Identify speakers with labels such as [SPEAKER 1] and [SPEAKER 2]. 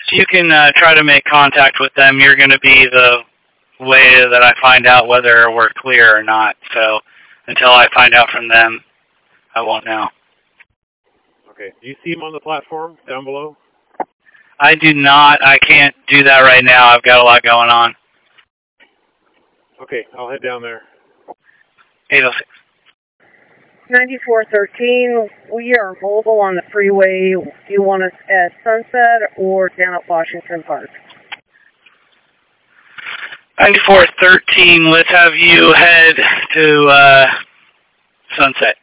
[SPEAKER 1] you can try to make contact with them, you're going to be the way that I find out whether we're clear or not. So until I find out from them, I won't know.
[SPEAKER 2] Okay. Do you see them on the platform down below?
[SPEAKER 1] I do not. I can't do that right now. I've got a lot going on.
[SPEAKER 2] Okay, I'll head down there.
[SPEAKER 1] 806.
[SPEAKER 3] 9413, we are mobile on the freeway. Do you want us at Sunset or down at Washington Park?
[SPEAKER 1] 9413, let's have you head to Sunset.